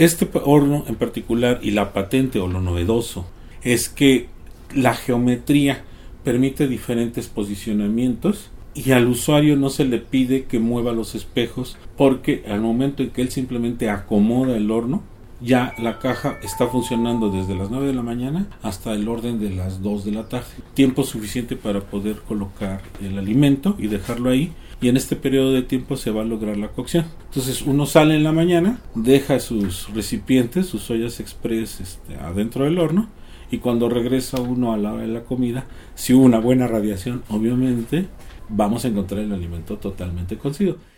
Este horno en particular, y la patente o lo novedoso, es que la geometría permite diferentes posicionamientos y al usuario no se le pide que mueva los espejos, porque al momento en que él simplemente acomoda el horno, ya la caja está funcionando desde las 9 de la mañana hasta el orden de las 2 de la tarde. Tiempo suficiente para poder colocar el alimento y dejarlo ahí, y en este periodo de tiempo se va a lograr la cocción. Entonces uno sale en la mañana, deja sus recipientes, sus ollas express adentro del horno, y cuando regresa uno a la hora de la comida, si hubo una buena radiación, obviamente vamos a encontrar el alimento totalmente cocido.